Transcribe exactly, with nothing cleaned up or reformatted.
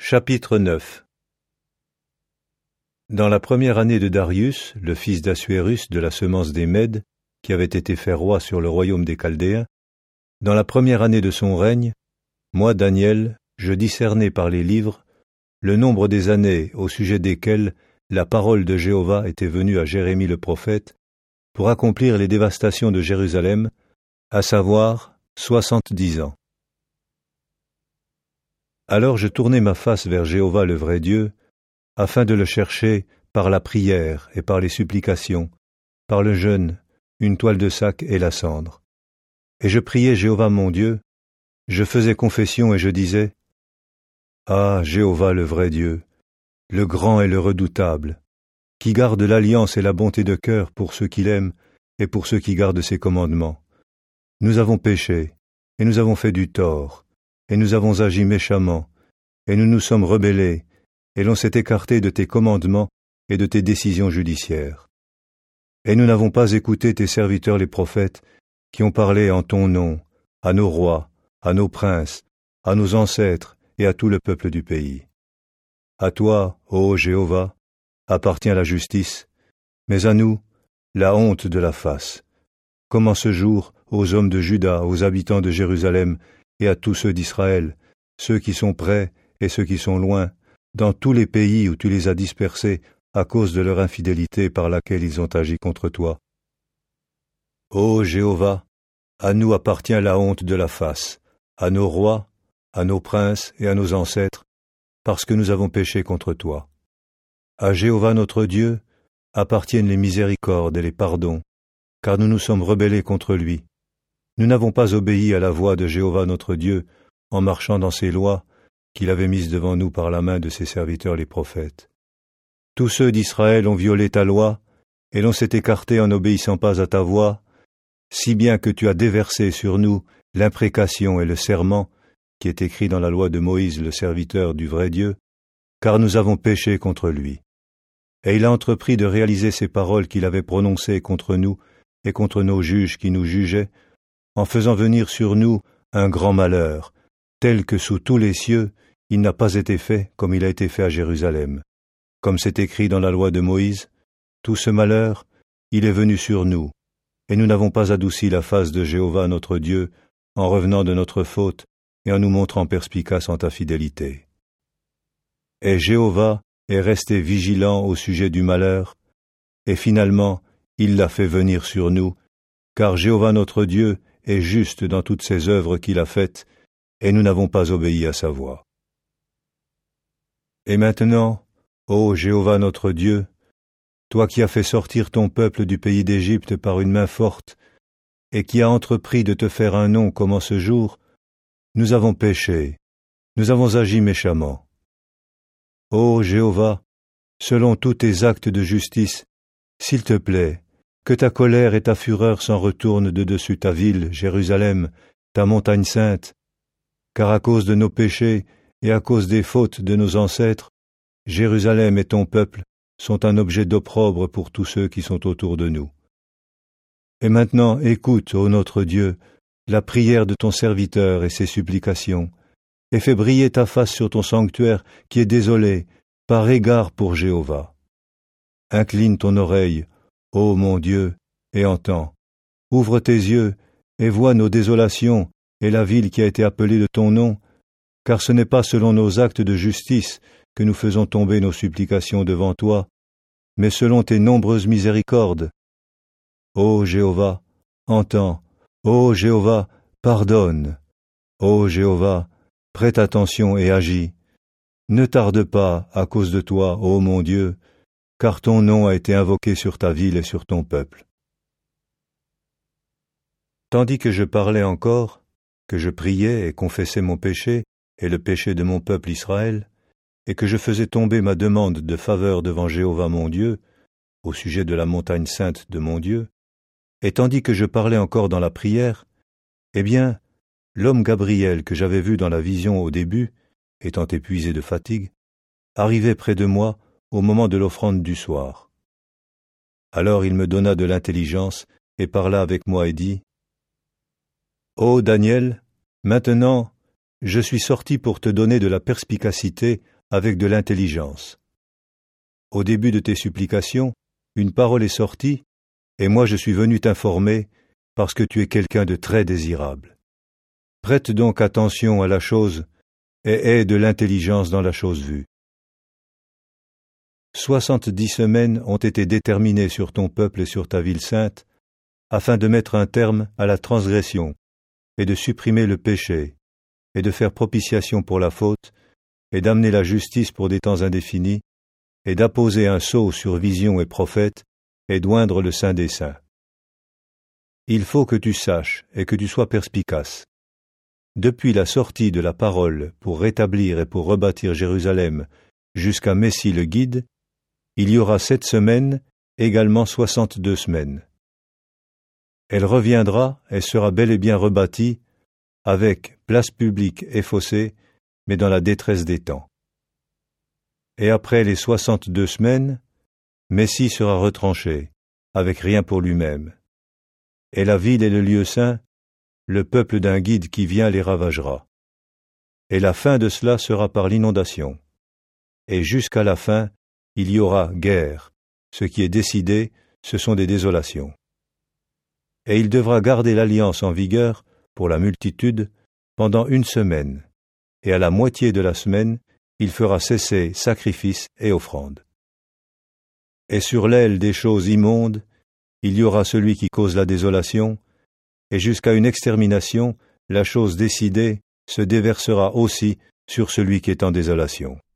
Chapitre neuf. Dans la première année de Darius, le fils d'Assuérus de la semence des Mèdes, qui avait été fait roi sur le royaume des Chaldéens, dans la première année de son règne, moi, Daniel, je discernai par les livres le nombre des années au sujet desquelles la parole de Jéhovah était venue à Jérémie le prophète pour accomplir les dévastations de Jérusalem, à savoir soixante-dix ans. Alors je tournai ma face vers Jéhovah le vrai Dieu, afin de le chercher par la prière et par les supplications, par le jeûne, une toile de sac et la cendre. Et je priai Jéhovah mon Dieu, je faisais confession et je disais, « Ah, Jéhovah le vrai Dieu, le grand et le redoutable, qui garde l'alliance et la bonté de cœur pour ceux qui l'aiment et pour ceux qui gardent ses commandements. Nous avons péché, et nous avons fait du tort, et nous avons agi méchamment, et nous nous sommes rebellés, et l'on s'est écarté de tes commandements et de tes décisions judiciaires. Et nous n'avons pas écouté tes serviteurs les prophètes, qui ont parlé en ton nom, à nos rois, à nos princes, à nos ancêtres et à tout le peuple du pays. À toi, ô Jéhovah, appartient la justice, mais à nous, la honte de la face, comme en ce jour aux hommes de Juda, aux habitants de Jérusalem, et à tous ceux d'Israël, ceux qui sont près et ceux qui sont loin, dans tous les pays où tu les as dispersés à cause de leur infidélité par laquelle ils ont agi contre toi. Ô Jéhovah, à nous appartient la honte de la face, à nos rois, à nos princes et à nos ancêtres, parce que nous avons péché contre toi. À Jéhovah notre Dieu appartiennent les miséricordes et les pardons, car nous nous sommes rebellés contre lui. Nous n'avons pas obéi à la voix de Jéhovah notre Dieu en marchant dans ses lois qu'il avait mises devant nous par la main de ses serviteurs les prophètes. Tous ceux d'Israël ont violé ta loi, et l'on s'est écarté en n'obéissant pas à ta voix, si bien que tu as déversé sur nous l'imprécation et le serment qui est écrit dans la loi de Moïse le serviteur du vrai Dieu, car nous avons péché contre lui. Et il a entrepris de réaliser ces paroles qu'il avait prononcées contre nous et contre nos juges qui nous jugeaient, en faisant venir sur nous un grand malheur, tel que sous tous les cieux il n'a pas été fait comme il a été fait à Jérusalem. Comme c'est écrit dans la loi de Moïse, tout ce malheur, il est venu sur nous, et nous n'avons pas adouci la face de Jéhovah notre Dieu en revenant de notre faute et en nous montrant perspicaces en ta fidélité. Et Jéhovah est resté vigilant au sujet du malheur, et finalement il l'a fait venir sur nous, car Jéhovah notre Dieu est juste dans toutes ses œuvres qu'il a faites, et nous n'avons pas obéi à sa voix. Et maintenant, ô Jéhovah notre Dieu, toi qui as fait sortir ton peuple du pays d'Égypte par une main forte, et qui as entrepris de te faire un nom comme en ce jour, nous avons péché, nous avons agi méchamment. Ô Jéhovah, selon tous tes actes de justice, s'il te plaît, que ta colère et ta fureur s'en retournent de dessus ta ville, Jérusalem, ta montagne sainte, car à cause de nos péchés et à cause des fautes de nos ancêtres, Jérusalem et ton peuple sont un objet d'opprobre pour tous ceux qui sont autour de nous. Et maintenant, écoute, ô notre Dieu, la prière de ton serviteur et ses supplications, et fais briller ta face sur ton sanctuaire qui est désolé, par égard pour Jéhovah. Incline ton oreille, ô mon Dieu, et entends. Ouvre tes yeux et vois nos désolations et la ville qui a été appelée de ton nom, car ce n'est pas selon nos actes de justice que nous faisons tomber nos supplications devant toi, mais selon tes nombreuses miséricordes. Ô Jéhovah, entends. Ô Jéhovah, pardonne. Ô Jéhovah, prête attention et agis. Ne tarde pas à cause de toi, ô mon Dieu, car ton nom a été invoqué sur ta ville et sur ton peuple. Tandis que je parlais encore, que je priais et confessais mon péché et le péché de mon peuple Israël, et que je faisais tomber ma demande de faveur devant Jéhovah mon Dieu, au sujet de la montagne sainte de mon Dieu, et tandis que je parlais encore dans la prière, eh bien, l'homme Gabriel que j'avais vu dans la vision au début, étant épuisé de fatigue, arrivait près de moi au moment de l'offrande du soir. Alors il me donna de l'intelligence et parla avec moi et dit, « Ô Daniel, maintenant je suis sorti pour te donner de la perspicacité avec de l'intelligence. Au début de tes supplications, une parole est sortie, et moi je suis venu t'informer, parce que tu es quelqu'un de très désirable. Prête donc attention à la chose, et aie de l'intelligence dans la chose vue. Soixante-dix semaines ont été déterminées sur ton peuple et sur ta ville sainte, afin de mettre un terme à la transgression, et de supprimer le péché, et de faire propitiation pour la faute, et d'amener la justice pour des temps indéfinis, et d'apposer un sceau sur vision et prophète, et d'oindre le Saint des Saints. Il faut que tu saches et que tu sois perspicace. Depuis la sortie de la parole pour rétablir et pour rebâtir Jérusalem jusqu'à Messie le guide, il y aura sept semaines, également soixante-deux semaines. Elle reviendra et sera bel et bien rebâtie, avec place publique et fossé, mais dans la détresse des temps. Et après les soixante-deux semaines, Messie sera retranché, avec rien pour lui-même. Et la ville et le lieu saint, le peuple d'un guide qui vient les ravagera. Et la fin de cela sera par l'inondation. Et jusqu'à la fin, il y aura guerre. Ce qui est décidé, ce sont des désolations. Et il devra garder l'alliance en vigueur, pour la multitude, pendant une semaine. Et à la moitié de la semaine, il fera cesser sacrifices et offrandes. Et sur l'aile des choses immondes, il y aura celui qui cause la désolation, et jusqu'à une extermination, la chose décidée se déversera aussi sur celui qui est en désolation.